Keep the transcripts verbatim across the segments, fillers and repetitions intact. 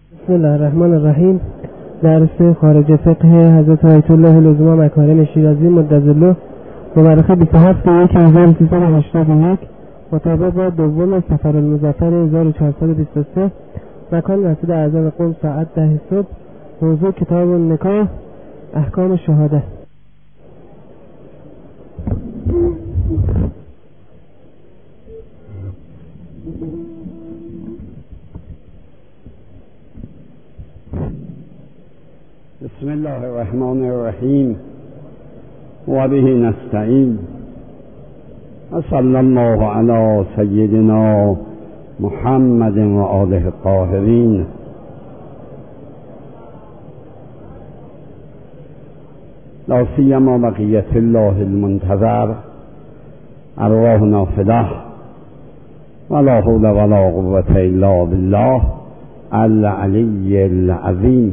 بسم الله الرحمن الرحیم. درس خارج فقه حضرت آیت الله العظما مکارم شیرازی مدظله مورخ بیست و هفت یک هزار و سیصد و هشتاد و یک مطابق با دوم سفر المظفر هزار و چهارصد و بیست و سه. مکان مسجد اعظم قم ساعت ده صبح. موضوع کتاب النکاح، احکام شهاده. بسم الله الرحمن الرحیم و به نستعین و صلی الله علی سیدنا محمد و آله الطاهرین. لا سیما بقیت الله المنتظر ارواحنا فداه و لا حول ولا قوة الا بالله العلی العظیم.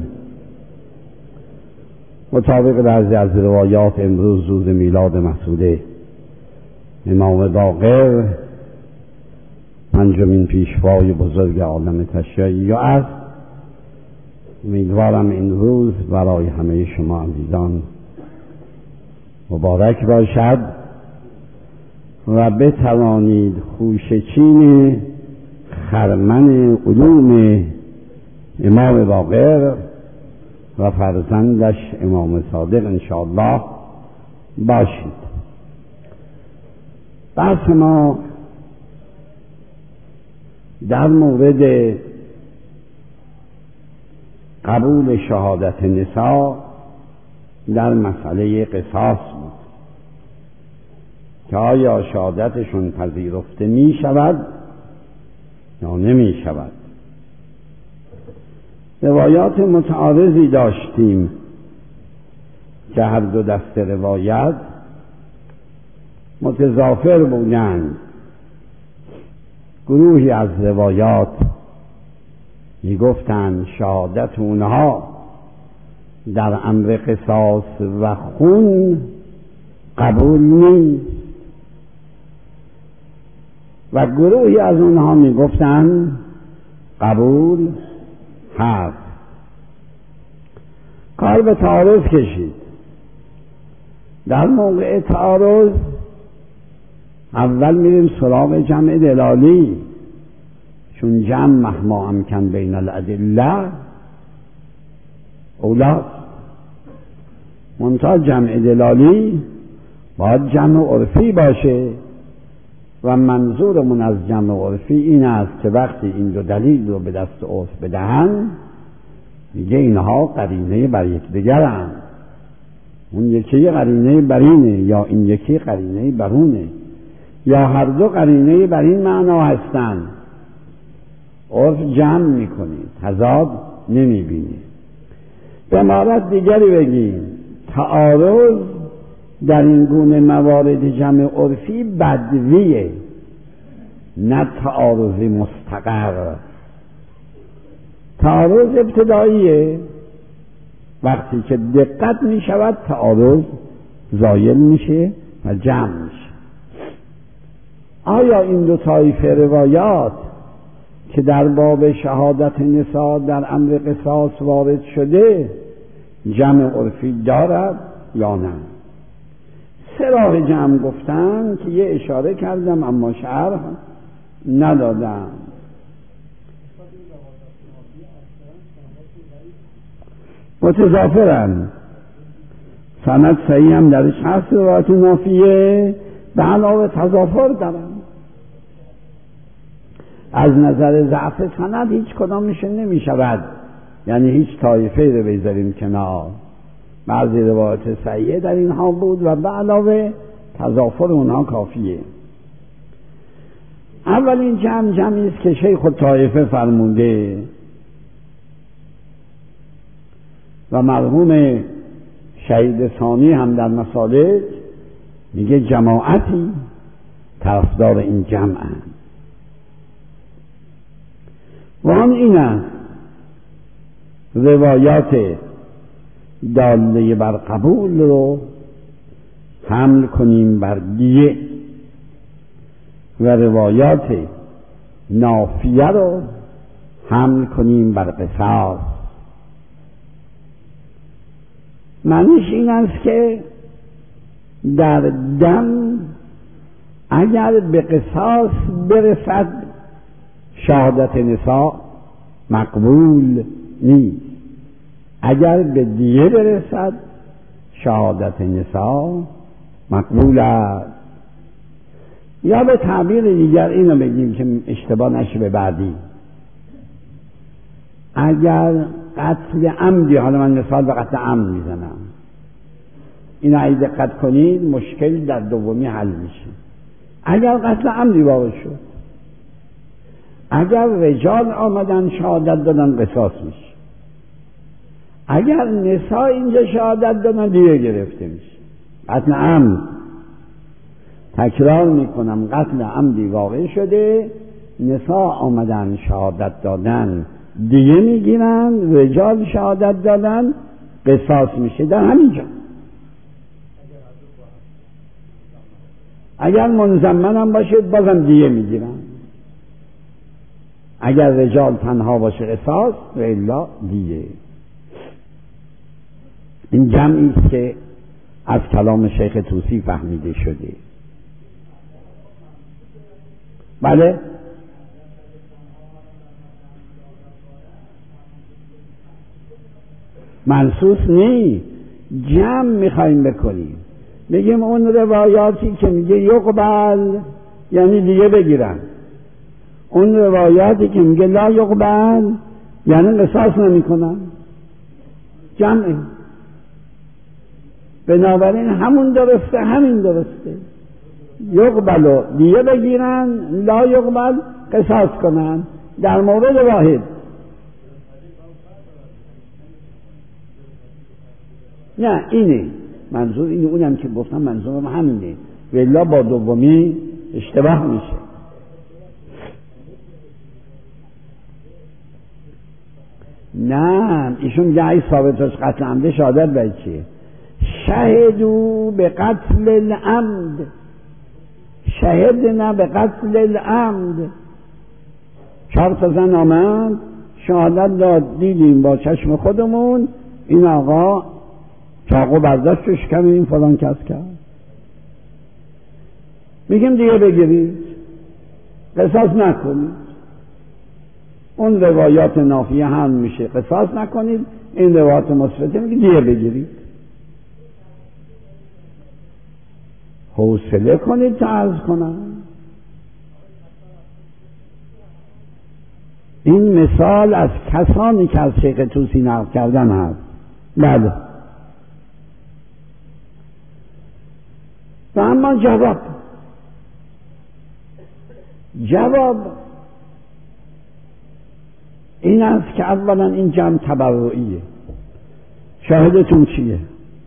مطابق بعضی از روایات امروز روز میلاد مسعود امام باقر، پنجمین پیشوای بزرگ عالم تشیع است. امیدوارم این روز برای همه شما عزیزان مبارک باشد و بتوانید خوشچین خرمن علوم امام باقر و فرزندش امام صادق انشاءالله باشید. بحث ما در مورد قبول شهادت نساء در مسئله قصاص بود که آیا شهادتشون پذیرفته می شود یا نمی شود. روایات متعارضی داشتیم که هر دو دست روایت متضافر بودند. گروهی از روایات می گفتند شهادت اونها در امر قصاص و خون قبول نیست و گروهی از اونها می گفتند قبول هست. کار به تعارض کشید. در موقع تعارض اول میریم سراغ جمع دلالی، چون جمع مهما امکن بین الادله اولاست. منتها جمع دلالی باید جمع عرفی باشه و منظورمون از جمع عرفی این است که وقتی این دو دلیل رو به دست عرف بدهند میگه اینها قرینه بر یکدیگرند. اون یکی قرینه بر اینه یا این یکی قرینه بر اونه یا هر دو قرینه بر این معنا هستند. عرف جمع میکنی، تضاد نمیبینی. به عبارت دیگری بگیم تعارض در این گونه موارد جمع عرفی بدویه، نه تعارض مستقر. تعارض ابتداییه، وقتی که دقت می شود تعارض زایل میشه و جمع میشه. آیا این دو طایفه روایات که در باب شهادت نساء در امر قصاص وارد شده جمع عرفی دارد یا نه؟ سه راه جمع گفتن که یه اشاره کردم اما شرح ندادم. متضافرن، سند صحیح هم درش هست، روایت نافیه به علاوه تضافر دارن. از نظر ضعف سند هیچ کدامش نمی شود، یعنی هیچ طایفه رو بذاریم کنار. بعضی روایت صحیحه در اینها بود و به علاوه تضافر اونها کافیه. اولین جمع جمعی است که شیخ الطایفه فرموده و مرحوم شهید ثانی هم در مسالک میگه جماعتی طرفدار این جمع هم. و آن این است روایات داله بر قبول رو حمل کنیم بر دیه و روایات نافیه رو حمل کنیم بر قصاص. معنیش این است که در دم اگر به قصاص برسد شهادت نساء مقبول نیست، اگر به دیه برسد شهادت نساء مقبول است. یا به تعبیر دیگر اینو بگیم که اشتباه نشه به بعدی، اگر قتل عمدی، حالا من مثال به قتل عمد میزنم، این اگه دقت کنید مشکل در دومی حل میشه. اگر قتل عمدی واقع شد، اگر رجال آمدن شهادت دادن قصاص میشه، اگر نساء اینجا شهادت دادن دیگه گرفته میشه. قتل عمد، تکرار میکنم، قتل عمدی واقع شده، نساء آمدن شهادت دادن دیگه میگیرن، رجال شهادت دادن قصاص میشه در همینجا. اگر منضمن هم باشه بازم دیگه میگیرن، اگر رجال تنها باشه قصاص و الا دیگه. این جمعی است که از کلام شیخ طوسی فهمیده شده. بله منصوص نی، جمع میخوایم بکنیم، بگیم اون روایاتی که میگه یقبل یعنی دیگه بگیرن، اون روایاتی که میگه لا یقبل یعنی قصاص نمی کنن، جمعه. بنابراین همون درسته، همین درسته، یقبل و دیگه بگیرن، لا یقبل قصاص کنن در مورد واحد. نه اینه منظور، اینه، اونم که گفتم منظورم همینه، ولی با دومی اشتباه میشه. نه ایشون میگه ای ثابتش قتل عمد شهادت باید چیه؟ شهدو به قتل العمد، شهدنا به قتل العمد. چهار تا زن آمد شهادت داد، دیدیم با چشم خودمون این آقا چاقو برداشت و شکم این فلان کس کرد. میگیم دیگه بگیرید، قصاص نکنید. اون روایات نافیه هم میشه قصاص نکنید، این روایات مثبته میگه دیگه بگیرید. حوصله کنید تا عرض کنم. این مثال از کسانی که از شیخ طوسی نقل کردن هست. بله. و اما جواب جواب این است که اولا این جمع تبرعیه. شاهدتون چیه؟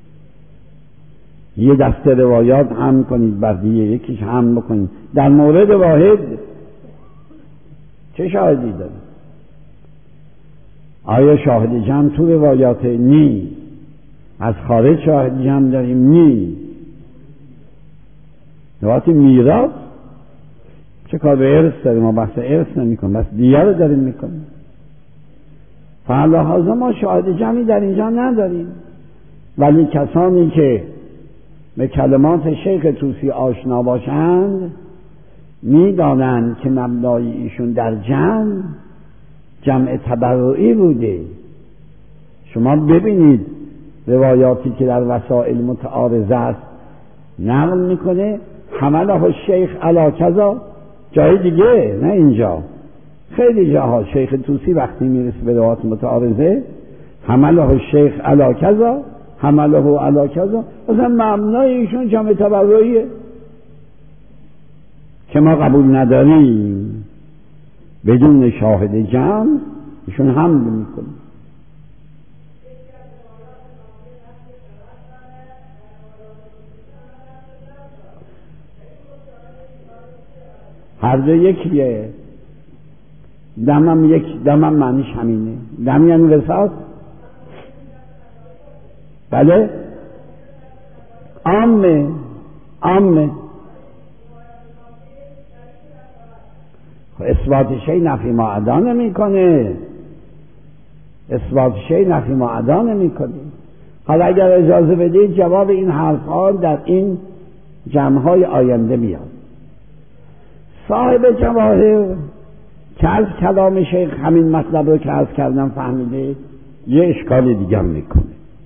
یه دسته روایات هم کنید بر دیگه یکیش هم بکنید در مورد واحد. چه شاهدی دارید؟ آیا شاهد جمع تو روایات؟ نی. از خارج شاهد جمع داریم؟ نی. روایات میراث چه کار به ارث داریم؟ ما بحث ارث نمی کنیم، بس دیگه رو داریم میکنیم. فعلاحظا ما شاهد جمعی در اینجا نداریم، ولی کسانی که به کلمات شیخ طوسی آشنا باشند میدانند که مبنای ایشون در جمع جمع تبرعی بوده. شما ببینید روایاتی که در وسائل متعارضه است نقل میکنه حمله الشیخ علی کذا، جای دیگه نه اینجا، خیلی جاها شیخ طوسی وقتی میرسه به روایات متعارضه حمله الشیخ علی کذا، حمله علی کذا، مثلا مبنای ایشون جمع تبرعیه که ما قبول نداریم. بدون شاهد جمع ایشون حمل میکنه. هر دو یکیه. دمم یک دمم معنیش همینه. دم یعنی قصاص. بله عامه عامه. اثبات شی نفی ما ادا نمیکنه، اثبات شی نفی ما ادا نمیکنه. حالا اگر اجازه بدید جواب این حرفها در این جمع‌های آینده میاد. صاحب جواهر که از کلام شیخ همین مطلب رو که عرض کردم فهمیده، یه اشکال دیگر میکنه،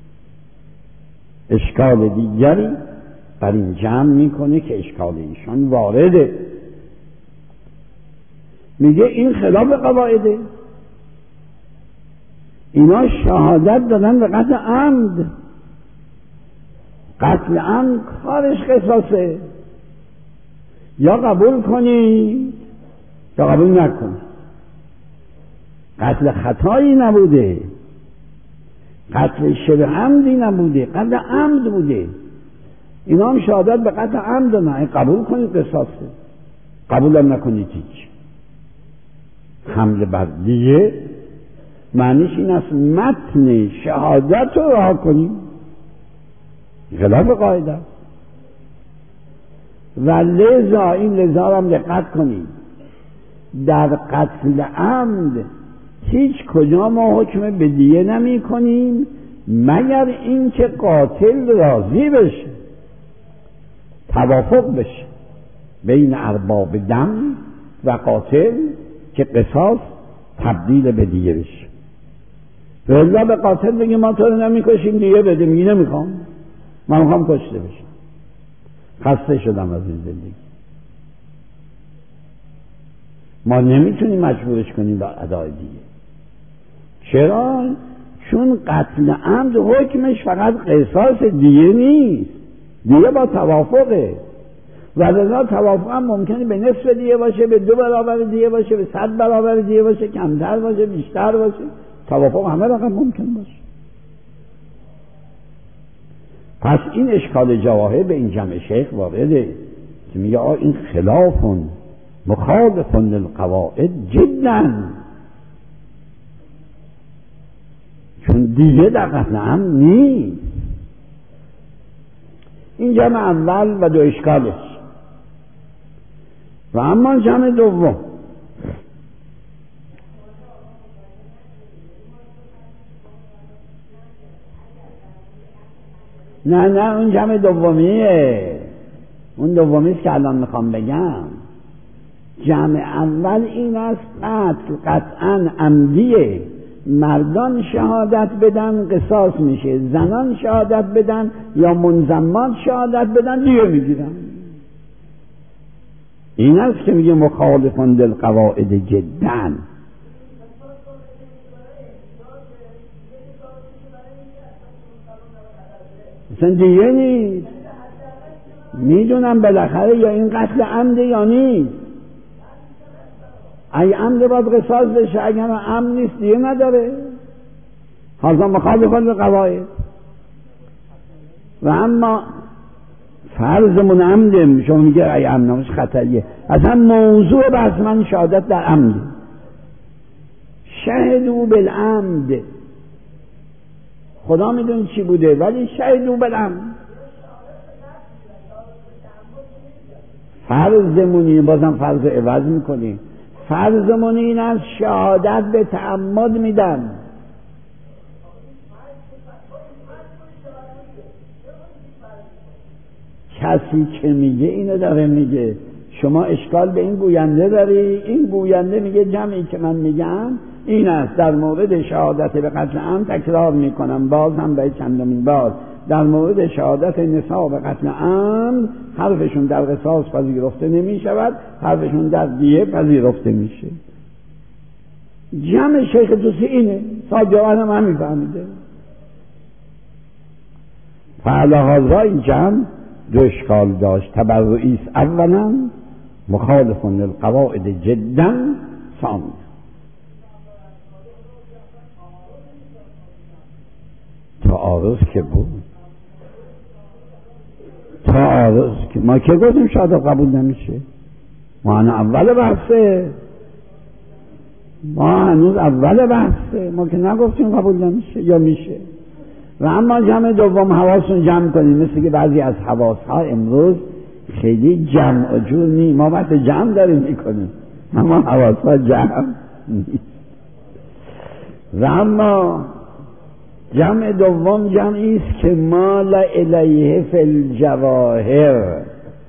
اشکال دیگری بر این جمع میکنه که اشکال ایشان وارده. میگه این خلاف قواعده، اینا شهادت دادن به قتل عمد، قتل عمد کارش قصاصه، یا قبول کنید یا قبول نکنید. قتل خطایی نبوده، قتل شبه عمدی نبوده، قتل عمد بوده. اینا هم شهادت به قتل عمد دادن، قبول کنید قصاصه، قبول هم نکنید هیچ. حمله بر دیه معنیش این است متن شهادت رو رها کنیم، خلاف قاعده. و لذا این لذا هم دقت کنید، در قتل عمد هیچ کجا ما حکم به دیه نمی کنیم مگر اینکه قاتل راضی بشه، توافق بشه بین ارباب دم و قاتل که قصاص تبدیل به دیه بشه. ولی به قاتل بگیم ما تو رو نمی کشیم دیه بده، میگی نمیخوام، من میخوام کشته بشم، خسته شدم از این زندگی. ما نمیتونیم مجبورش کنیم به ادای دیه. چرا؟ چون قتل عمد حکمش فقط قصاص، دیه نیست، دیه با توافقه. و لذا توافق هم ممکنه به نصف دیه باشه، به دو برابر دیه باشه، به صد برابر دیه باشه، کمتر باشه، بیشتر باشه. توافق همه رقم ممکن باشه. پس این اشکال جواهر به این جمع شیخ وارده که میگه آه این خلافون مخالفون للقواعد جدا، چون دیگه در قتل عمد نیست. این جمع اول و دو اشکالش. و اما جمع دوم، نه نه اون جمع دومیه، اون دومیست که الان میخوام بگم. جمع اول این است قتل قطعا عمدیه، مردان شهادت بدن قصاص میشه، زنان شهادت بدن یا منضمات شهادت بدن دیگه میگیرن. این است که میگه مخالفون للقواعد جدا. مثلا دیگه نیست، میدونم بالاخره یا این قتل عمده یا نیست. ای عمد باید قصاص بشه، اگر عمد نیست دیگه نداره. حاضر مخالفان للقواعد. و اما فرضمون عمده، شما میگه ای عمد نامش خطریه. اصلا موضوع بحث من شهادت در عمد، شهدو بالعمد. خدا میدون چی بوده، ولی شهدو بالعمد. فرضمونی، بازم فرض عوض میکنیم، فرضمون این است شهادت به تعمد میدن. کسی که میگه اینو داره میگه. شما اشکال به این گوینده داری، این گوینده میگه جمعی که من میگم این است. در مورد شهادت به قتل عمد تکرار میکنم، باز هم به چندمین بار، در مورد شهادت نساء به قتل عمد حرفشون در قصاص پذیرفته نمی شود، حرفشون در دیه پذیرفته میشه. جمع شیخ توسی اینه، ساجوان هم همین فهمیده. فعلا این جمع دو اشکال داشت. تبرعیست اولا، مخالفون للقواعد جدا ثانیا. تعارض که بود، تعارض که ما که گفتیم شهادت قبول نمیشه، ما هنوز اول بحثه، ما هنوز اول بحثه، ما که نگفتیم قبول نمیشه یا میشه. و اما جمع دوم حواسون جمع کنیم، مثل که بعضی از حواس ها امروز خیلی جمع و جور نیم، ما وقت جمع داریم میکنیم، اما حواسا جمع نیست. و اما جمع دوم جمعی است که مال الیه فی الجواهر،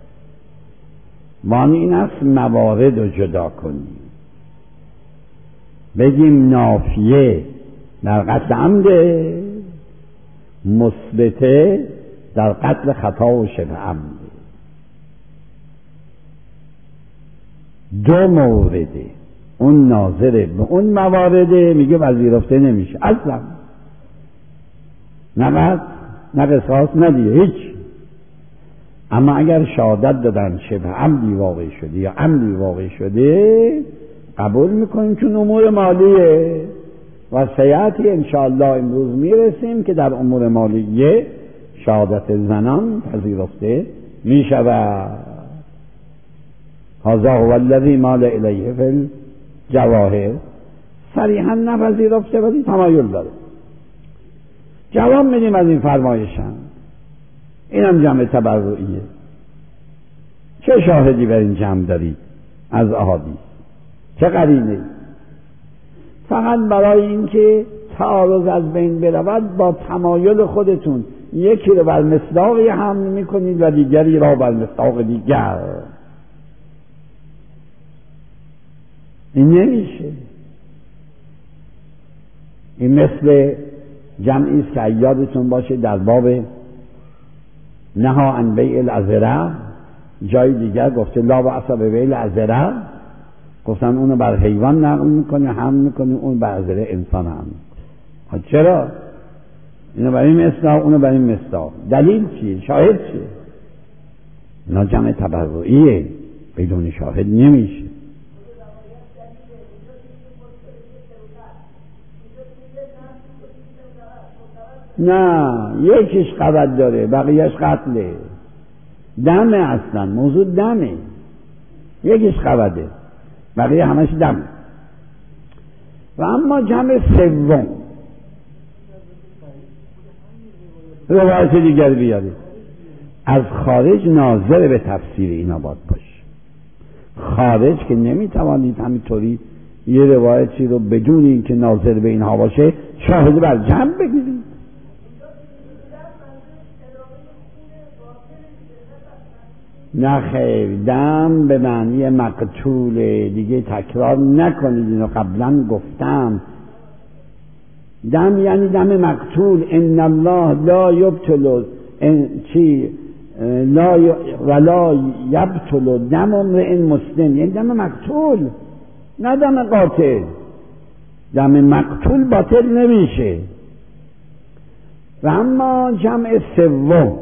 معنی این است موارد رو جدا کنیم، بگیم نافیه در قتل عمده، مثبته در قتل خطا و شبه عمده. دو مورده، اون ناظره به اون موارده میگه پذیرفته نمیشه اصلا، نه قتل نه قصاص نه دیگه هیچ. اما اگر شهادت دادن شبه عمدی واقع شده یا عمدی واقع شده قبول میکنیم چون امور مالیه. و سیعتی انشاءالله امروز میرسیم که در امور مالیه شهادت زنان پذیرفته میشود. هذا هو الذی مال الیه فی الجواهر، صریحا نپذیرفته ولی تمایل داره. جواب میدیم از این فرمایشم. اینم جمع تبرعیه. چه شاهدی بر این جمع دارید از احادیث؟ چه قرینه‌ای؟ فقط برای اینکه تعارض از بین برود با تمایل خودتون یکی رو بر مصداقی حمل میکنید و دیگری را بر مصداق دیگر. این نمیشه. این مثل جمعی است که یادتون باشه در باب نها عن بیع العذره جای دیگر گفته لا بأس ببیع العذره، گفتن اونو بر حیوان نقل میکنی حمل میکنی، اون بر عذره انسان حمل میکنی. چرا؟ اینو بر این مصداق اونو بر این مصداق. دلیل چیه؟ شاهد چیه؟ اینا جمع تبرعیه، بدون شاهد نمیشه. نه، یکیش قبض داره بقیهش قتله، دمه، اصلا موضوع دمه، یکیش قبضه بقیه همش دمه. و اما جمع سوم روایت دیگر بیارید از خارج ناظر به تفسیر اینا باید باشه. خارج که نمیتوانید همینطوری یه روایتی رو بدون اینکه ناظر به اینها باشه شاهد بر جمع بگیرید. نه خیر، دم به معنی مقتوله، دیگه تکرار نکنید، اینو قبلا گفتم. دم یعنی دم مقتول. ان الله لا یبطل ان چی لا ی... ولا یبطل دم امرئ مسلم، یعنی دم مقتول نه دم قاتل. دم مقتول باطل نمیشه. و اما جمع سوم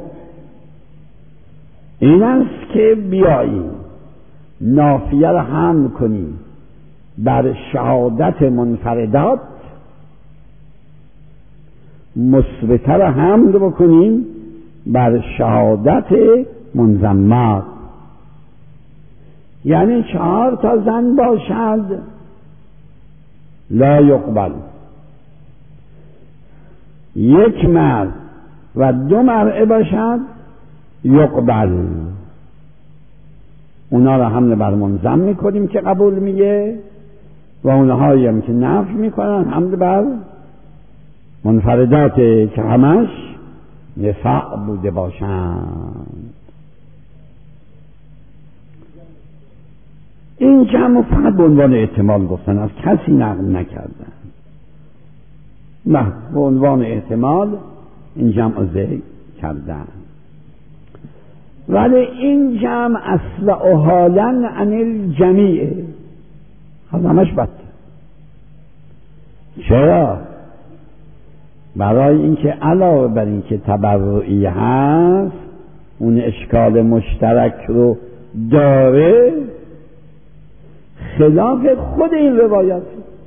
این است که بیاییم نافیه را حمل کنیم بر شهادت منفردات، مثبته را حمل بکنیم بر شهادت منضمات. یعنی چهار تا زن باشد لا یقبل، یک مرد و دو مرأه باشد یقبل. اونا را حمل بر منضم میکنیم که قبول میگه، و اونهایی هم که نفی میکنن حمل بر منفردات که همش نساء بوده باشند. این جمع فقط به عنوان احتمال گفتن، از کسی نقل نکردن، نه به عنوان احتمال این جمع ذکر کردن. ولی این جمع اصل و حالا عن الجمیع همش بد. چرا؟ برای اینکه علاوه بر اینکه تبرعی هست اون اشکال مشترک رو داره، خلاف خود این روایات.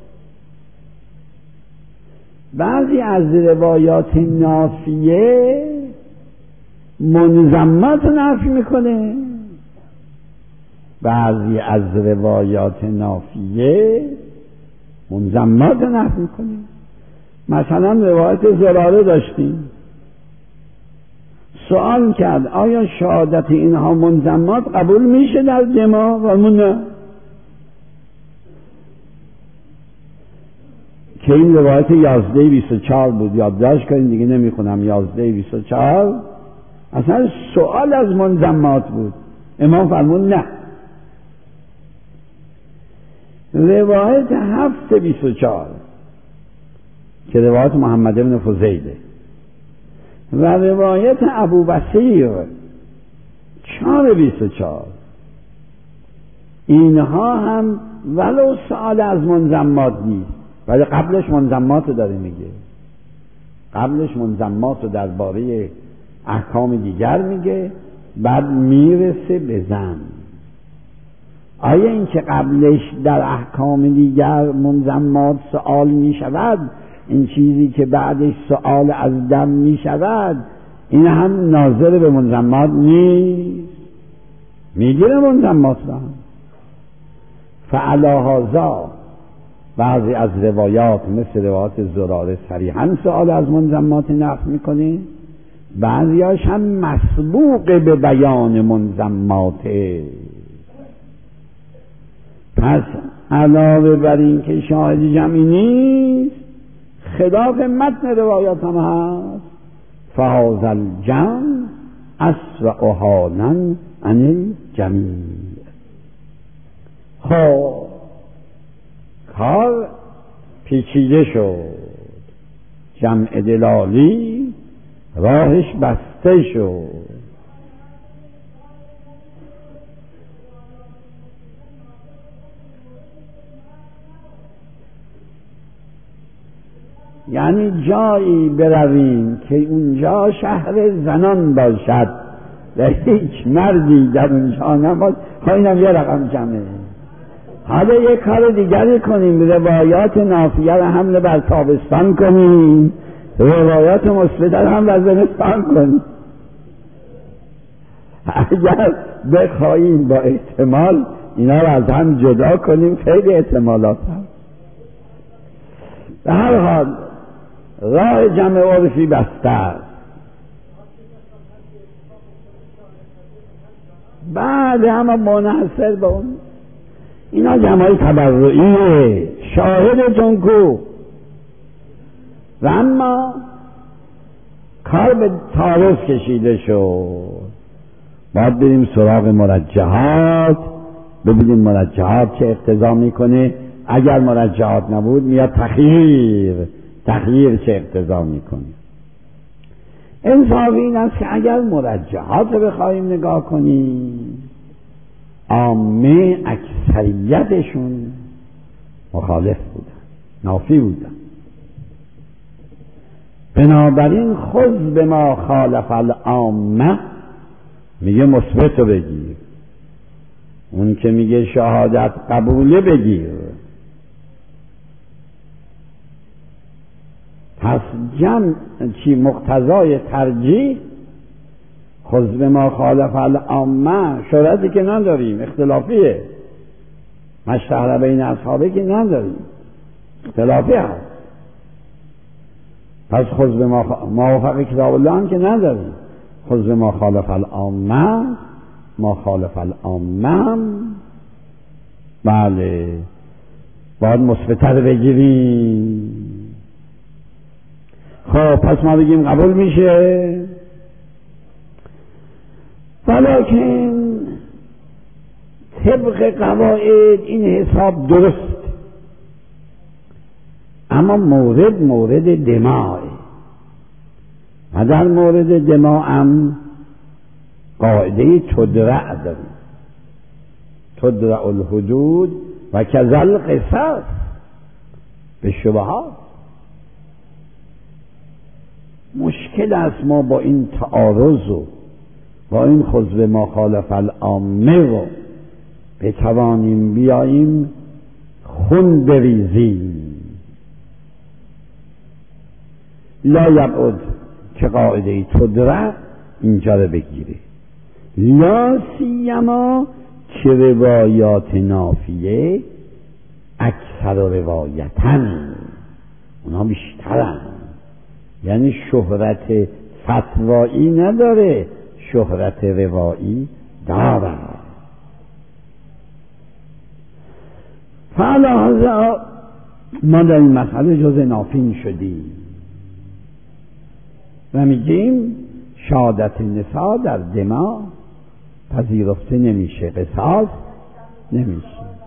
بعضی از روایات نافیه منضمات نفی میکنه، بعضی از روایات نافیه منضمات نفی میکنه. مثلا روایت زراره داشتیم، سوال کرد آیا شهادت اینها منضمات قبول میشه در دماغ؟ و من نه. که این روایت یازده بیست و چهار بود، یادداشت کنید دیگه نمیخونم. یازده بیست و چهار اصلا سوال از منضمات بود. امام فرمود نه. روایت هفت بیست و چهار که روایت محمد بن فضیله و روایت ابو بصیر چهار بیست و چهار، اینها هم ولو سوال از منضمات نیست ولی قبلش منضمات رو داره میگه. قبلش منضمات رو درباره احکام دیگر میگه، بعد میرسه به زن. آیا این که قبلش در احکام دیگر منضمات سوال میشود، این چیزی که بعدش سوال از دم میشود، این هم ناظر به منضمات نیست؟ میگیره منضمات را. فعلی هذا بعضی از روایات مثل روایات زراره صریحاً سوال از منضمات نقل میکنه، بعضیاش هم مسبوق به بیان منضماته. پس علاوه بر این که شاهد جمعی نیست، خلاف متن روایات هم هست. فهذا الجمع اسرع حالا عن الجمیع. خب کار پیچیده شد، جمع دلالی راهش بسته شد. یعنی جایی برویم که اونجا شهر زنان باشد و هیچ مردی در اونجا نباشد، اینم یه رقم جمعه. حالا یک کار دیگری کنیم، روایات نافیه را حمل بر تابستان کنیم، روایات مثبت را هم بر زمستان کنیم. اگر بخواهیم با احتمال اینا را از هم جدا کنیم، خیلی احتمالات هم. به هر حال راه جمع عرفی بسته است. بعد همه منحصر به اون اینا جمعی تبرعیه، شاهدتون کو. و اما کار به تعارض کشیده شد، باید بریم سراغ مرجحات، ببینیم مرجحات چه اقتضا میکنه. اگر مرجحات نبود میاد تخییر، تخییر چه اقتضا میکنه. انصافی این است که اگر مرجحات رو بخواهیم نگاه کنیم، عامه اکثریتشون مخالف بودن، نافی بودن. بنابراین خذ به ما خالف العامه میگه مثبت رو بگیر، اون که میگه شهادت قبوله بگیر. پس جمع چی مقتضای ترجیح خذ به ما خالف العامه، شرطی که نداریم، اختلافیه. مشتهر بین اصحابه که نداریم، اختلافی هست. پس خذ به ما خ... موافق کتاب الله هم که نداریم، خذ به ما خالف العامه، ما خالف العامه. بله باید مثبت‌تر بگیریم. خب پس ما بگیم قبول میشه، ولیکن طبق قواعد این حساب درست، اما مورد مورد دماء و در مورد دماء هم قاعده تدرع داریم، تدرع الحدود و کذل قصاص به شبهات. مشکل است ما با این تعارض و با این خذ به ما خالف العامه و بتوانیم بیاییم خون بریزیم. لا یبعد که قاعده تدرع اینجا رو بگیره، لا سیما که روایات نافیه اکثر روایتن، اونا بیشترن. یعنی شهرت فتوایی نداره، شهرت روایی داره. فلحظا ما در این مسئله جز نافین شدیم و میگیم شهادت نساء در دماء پذیرفته نمیشه، قصاص نمیشه.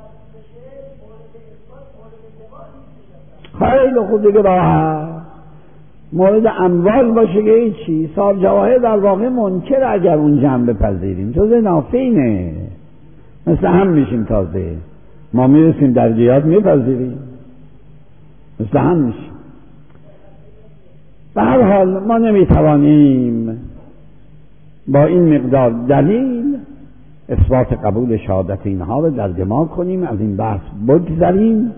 خیلی خوب دیگه راحت. مورد اموال باشه که هیچی. صاحب جواهر در واقع منکر اگر اون جنب بپذیریم، جز نافینه، مثل هم میشیم. تازه ما میرسیم در جهاد میپذیریم، مثل هم میشیم. به هر حال ما نمیتوانیم با این مقدار دلیل اثبات قبول شهادت اینها رو در دماغ کنیم. از این بحث بگذریم.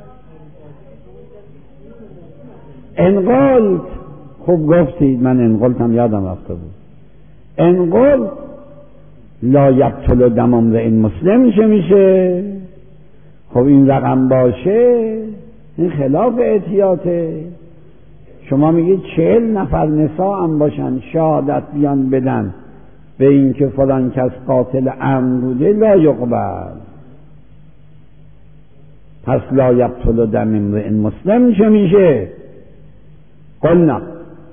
انقلت، خوب گفتید، من انقلت هم یادم رفته بود. انقلت لا یبطل دم امرئ مسلم چه میشه؟ خب این رقم باشه این خلاف احتیاطه. شما میگید چهل نفر نساء هم باشن شهادت بیان بدن به این که فلان کس قاتل عمد بوده، لا یقبل. پس لا یبطل دم امرئ مسلم چه میشه؟ قلنا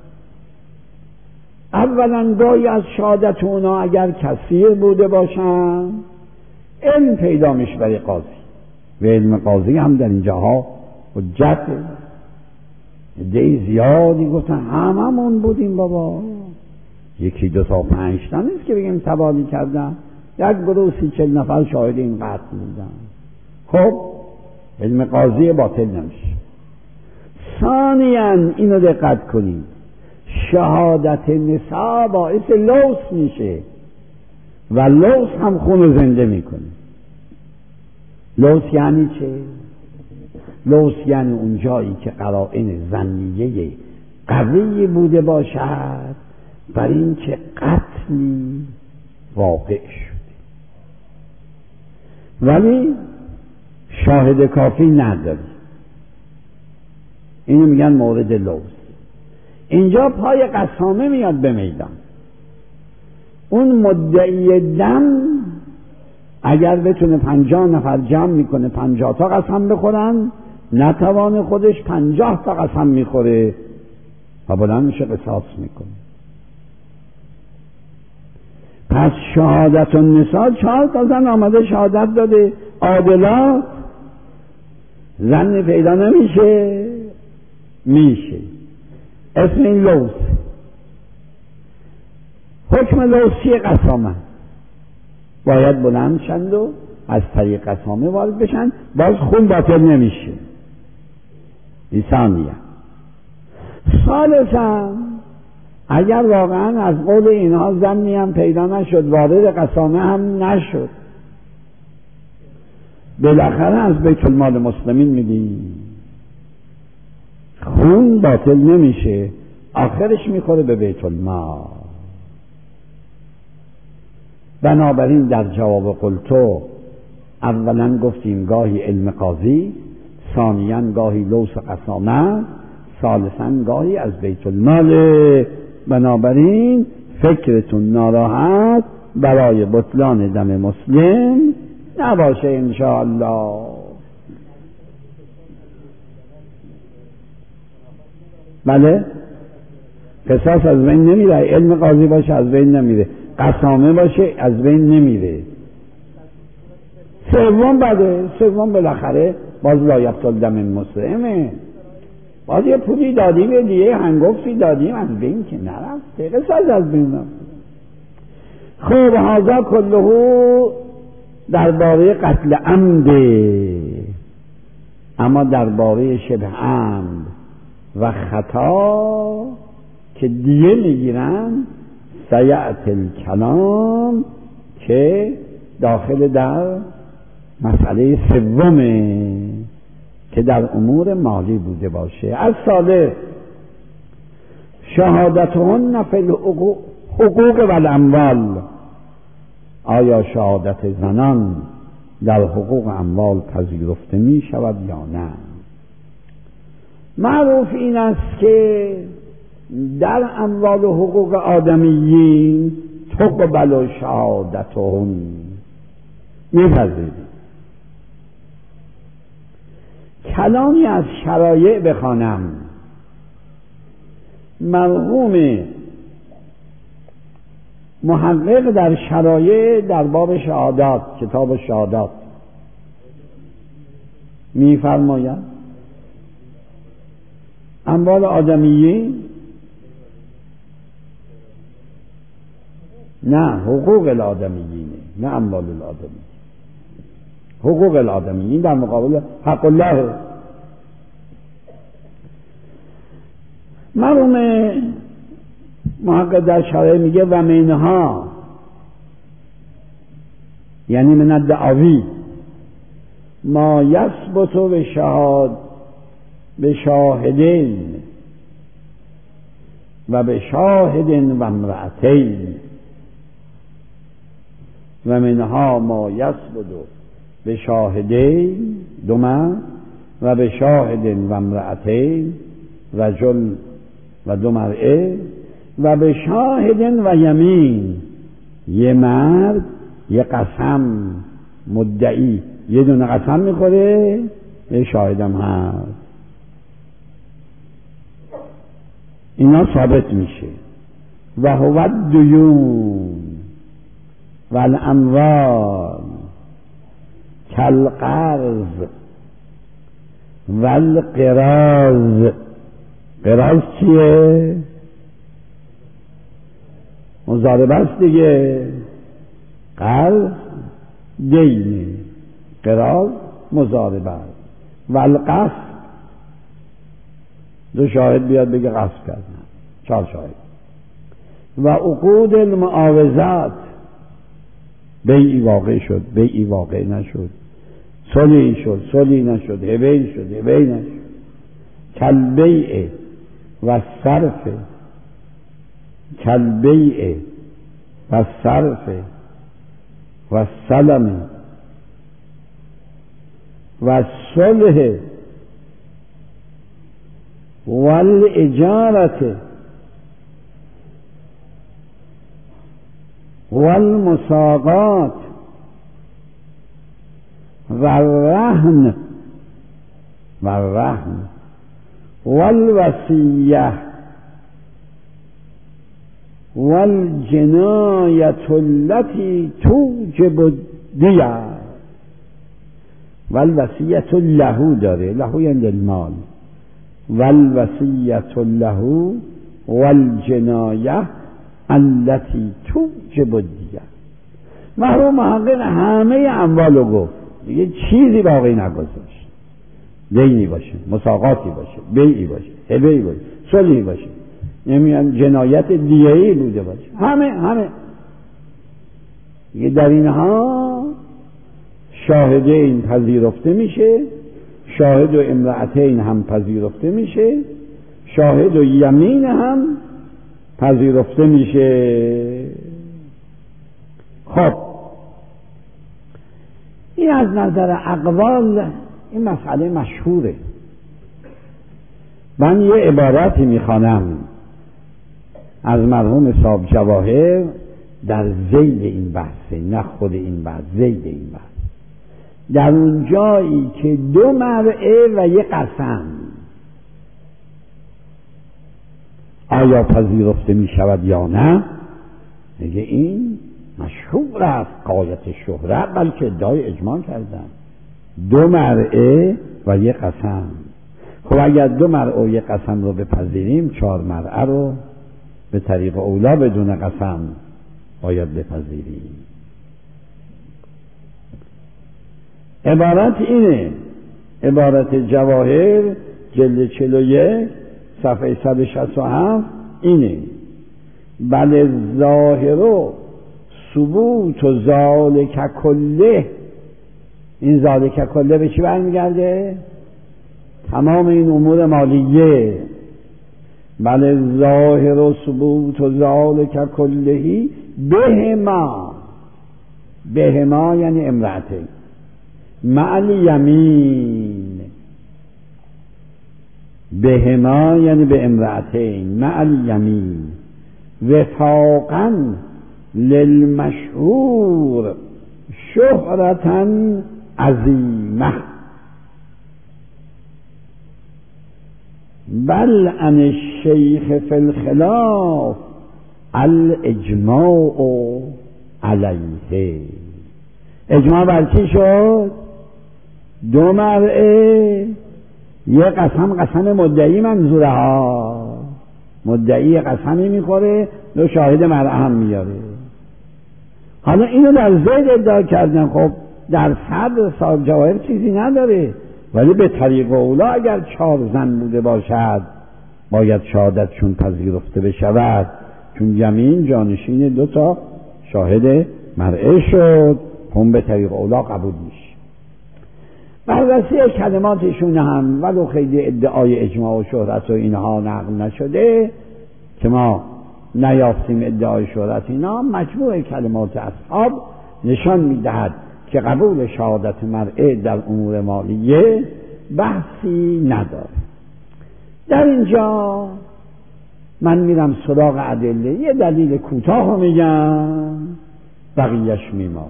اولا گاهی از شهادت اونا اگر کثیر بوده باشن علم پیدا میشه برای قاضی و علم قاضی هم در اینجاها حجت. دی زیادی گفتن هممون بودیم بابا، یکی دو تا پنج تا نیست که بگیم تبالی کردن، یک گروه سی چل نفر شاهد این قتل بودن. خب علم قاضی باطل نمیشه. ثانیاً اینو دقت کنید، شهادت نساء باعث لوث میشه و لوث هم خون زنده میکنه. لوث یعنی چه؟ لوث یعنی اون جایی که قرائن ظنیه قوی بوده باشد بر این که قتلی واقع شده ولی شاهد کافی نداری. اینو میگن مورد لوث. اینجا پای قسامه میاد به میدان. اون مدعی دم اگر بتونه پنجاه نفر جمع میکنه پنجاه تا قسم بخورن، نتوان خودش پنجاه تا قسم میخوره و بلند میشه قصاص میکنه. پس شهادت النساء چهار تا زن آمده شهادت داده، عادلات، زن پیدا نمیشه، میشه. اسم این لوث. حکم لوثی قسامه باید بلند شند و از طریق قسامه وارد بشن، باز خون باطل نمیشه. این ثانیه. ثالثاً اگر واقعا از قول اینها زنی هم پیدا نشد، وارد قسامه هم نشد، بالاخره از بیت المال مسلمین میدیم، خون باطل نمیشه، آخرش میخوره به بیت المال. بنابراین در جواب قلتو اولا گفتیم گاهی علم قاضی، ثانیاً گاهی لوث قسامه، ثالثاً گاهی از بیت المال. بنابراین فکرتون ناراحت برای بطلان دم مسلم نباشه انشاءالله. بله، قصاص از بین نمیره. علم قاضی باشه از بین نمیره، قسامه باشه از بین نمیره. سوم بده، سوم بالاخره باز لا یبطل دم مسلمه، باز یه پولی دادیم یه دیگه هنگفتی دادیم از بین که نرفته، قصاص از بین نرفته. خب هذا کله درباره قتل عمده، اما درباره شبه عمد و خطا که دیه میگیرن سیأت الکلام که داخل در مسئله سومه که در امور مالی بوده باشه. از ساله شهادتهن فی الحقوق و الاموال، آیا شهادت زنان در حقوق اموال پذیرفته می شود یا نه؟ معروف این است که در اموال و حقوق آدمیین تقبل شهادتهن، میپذیریم. کلامی از شرایع بخوانم. مرحوم محقق در شرایع در باب شهادات، کتاب شهادات می‌فرماید اموال آدمیه، نه حقوق الآدمیینه، نه اموال الآدمی، حقوق الآدمیین در مقابل حق الله. مرحوم محقق در شرایع میگه و منها، یعنی من الدعاوی، ما یثبت به شهاد به شاهدین و به شاهد و امرأتین، و منها ما یثبت به شاهدین دو مرد و به شاهد و امرأتین رجل و دو مرأه و به شاهد و یمین، یه مرد یه قسم مدعی یه دونه قسم میخوره، یه شاهدم هست. اینا ثابت میشه. و هو الدیون و الاموال کالقرض و القراض. قراض چیه؟ مضاربه است دیگه. قرض دینه، قراض مضاربه است. و القصد، دو شاهد بیاد بگه قصد کردن، چهار شاهد. و عقود المعاوضات، بیعی واقع شد، بیعی واقع نشد، صلحی شد، صلحی نشد، هبه‌ای شد، هبه‌ای نشد. کالبیع و صرف، کالبیع و صرف و سلم و صلح و الاجارت و المساقات و الرهن و الرهن و الوصیه و الجنایة التي توجب الدیه. و الوصیة له داره، له یعنی المال، و الوصیة له و الجنایة التي توجب الدیه. مرحوم محقق همه اموالو گفت، دیگه چیزی باقی نگذاشت. دینی باشه، مساقاتی باشه، بیعی باشه، هبه‌ای باشه، صلحی باشه، نمیان جنایت دیه‌ای بوده باشه، همه همه دیگه. در اینها شاهدین پذیرفته میشه، شاهد و امرأتین هم پذیرفته میشه، شاهد و یمین هم پذیرفته میشه. خب این از نظر اقوال این مسئله مشهوره. من یه عبارتی میخوانم از مرحوم صاحب جواهر در ذیل این بحثه، نه خود این بحث، ذیل این بحث. در اون جایی که دو مرعه و یک قسم آیا پذیرفته می شود یا نه، میگه این مشهور است، غایت شهرت، بلکه ادعای اجماع کردن. دو مرعه و یک قسم. خب اگر دو مرعه و یک قسم رو بپذیریم، چهار مرعه رو به طریق اولا بدون قسم باید بپذیریم. عبارت اینه، عبارت جواهر جلد چهل و یک صفحه صد و شصت و هفت اینه: بل ظاهر ثبوت و ذالک کله. این ذالک کله به چی برمیگرده؟ تمام این امور مالیه. بل ظاهر ثبوت و ذالک کلهی بهما، بهما یعنی امرأتین، مع الیمین، بهما یعنی به امرأتین مع الیمین، وفاقا للمشهور شهرتا عظیمه. بل عن الشیخ فی الخلاف الاجماع علیه. اجماع بر چی شد؟ دو مرعه، یه قسم قسم مدعی منظوره ها، مدعی قسمی میخوره، دو شاهد مرعه هم میاره. حالا اینو در زید ادعا کردن، خب در صدر صاحب جواهر چیزی نداره، ولی به طریق اولا اگر چهار زن بوده باشد باید شهادتشون پذیرفته بشود، چون جمیعین جانشین دو تا شاهد مرعه شد، هم به طریق اولا قبول میشه. بررسی کلماتشون هم ولو خیلی ادعای اجماع و شهرت و اینها نقل نشده که ما نیافتیم ادعای شهرت اینا، مجموع کلمات اصحاب نشان میدهد که قبول شهادت مرعه در امور مالیه بحثی نداره. در اینجا من میرم سراغ ادله، یه دلیل کوتاه رو میگم بقیهش میمانه.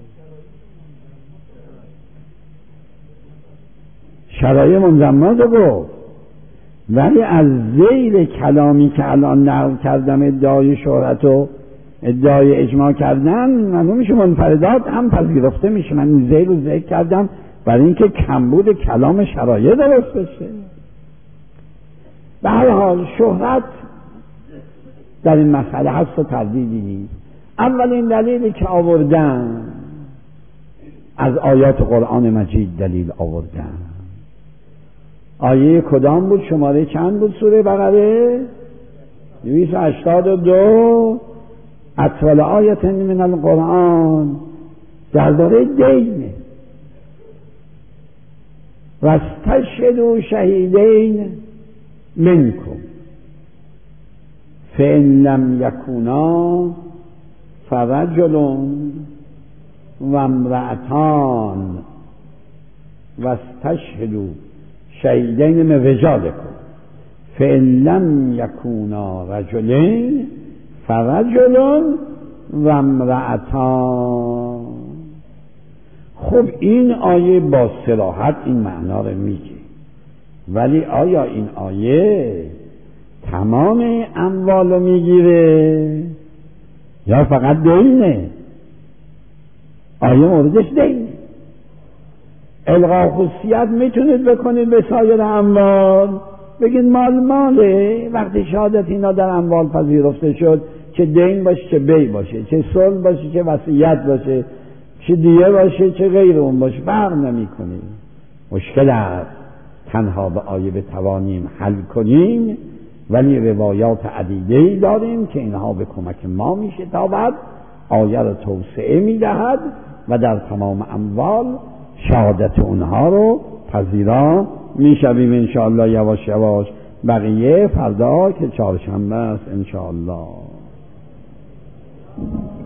شرایع منضمات رو گفت، ولی از ذیل کلامی که الان نقل کردم ادعای شهرت و ادعای اجماع کردن معلوم میشه منفردات هم پذیرفته میشه. من این ذیل رو ذکر کردم برای اینکه کمبود کلام شرایع درست بشه. به هر حال شهرت در این مسئله هست و تردیدی نیست. اولین دلیلی که آوردن از آیات قرآن مجید دلیل آوردن. آیه کدام بود؟ شماره چند بود سوره بقره؟ دویست و هشتاد و دو. اطول آیت من القرآن درباره دینه. واستشهدوا شهیدین منکم فإن لم یکونا فرجل و امرأتان واستشهدوا شهیدین من رجالکم فإن لم یکونا رجلین فرجل و امرأتان. خب این آیه با صراحت این معنا رو میگه، ولی آیا این آیه تمام اموال رو میگیره یا فقط دینه؟ آیه موردش دینه. الغا خصوصیت میتونید بکنید به سایر اموال، بگید مال ماله. وقتی شهادت اینا در اموال پذیرفته شد، چه دین باشه چه بی باشه، چه صلح باشه چه وصیت باشه، چه دیه باشه چه غیر اون باشه، فرق نمی‌کنه. مشکل است تنها به آیه بتوانیم حل کنیم، ولی روایات عدیده‌ای داریم که اینها به کمک ما می‌شتابد، آیه را توسعه می‌دهد و در تمام اموال شهادت اونها رو پذیرا میشویم انشاءالله. یواش یواش بقیه فردا که چهارشنبه است انشاءالله.